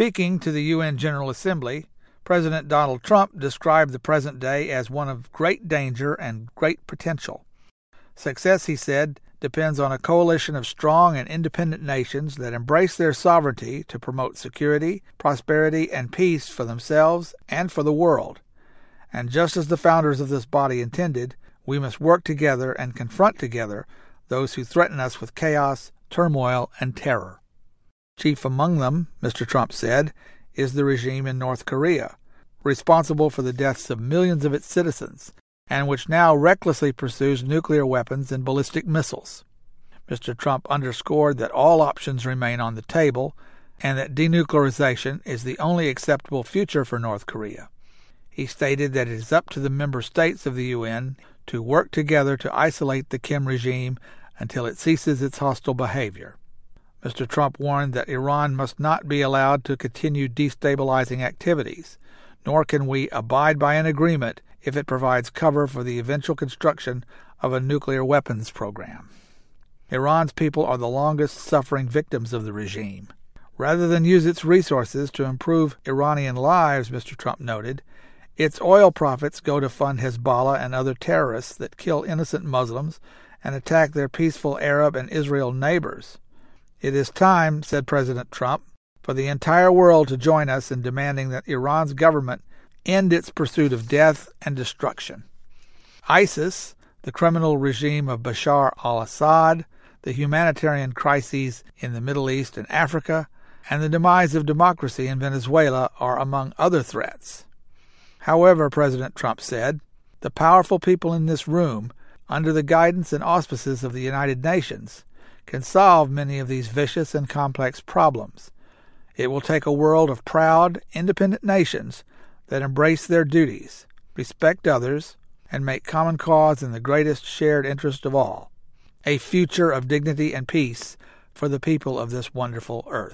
Speaking to the UN General Assembly, President Donald Trump described the present day as one of great danger and great potential. Success, he said, depends on a coalition of strong and independent nations that embrace their sovereignty to promote security, prosperity, and peace for themselves and for the world. And just as the founders of this body intended, we must work together and confront together those who threaten us with chaos, turmoil, and terror. Chief among them, Mr. Trump said, is the regime in North Korea, responsible for the deaths of millions of its citizens, and which now recklessly pursues nuclear weapons and ballistic missiles. Mr. Trump underscored that all options remain on the table and that denuclearization is the only acceptable future for North Korea. He stated that it is up to the member states of the UN to work together to isolate the Kim regime until it ceases its hostile behavior. Mr. Trump warned that Iran must not be allowed to continue destabilizing activities, nor can we abide by an agreement if it provides cover for the eventual construction of a nuclear weapons program. Iran's people are the longest-suffering victims of the regime. Rather than use its resources to improve Iranian lives, Mr. Trump noted, its oil profits go to fund Hezbollah and other terrorists that kill innocent Muslims and attack their peaceful Arab and Israel neighbors. It is time, said President Trump, for the entire world to join us in demanding that Iran's government end its pursuit of death and destruction. ISIS, the criminal regime of Bashar al-Assad, the humanitarian crises in the Middle East and Africa, and the demise of democracy in Venezuela are among other threats. However, President Trump said, the powerful people in this room, under the guidance and auspices of the United Nations, can solve many of these vicious and complex problems. It will take a world of proud, independent nations that embrace their duties, respect others, and make common cause in the greatest shared interest of all, a future of dignity and peace for the people of this wonderful earth.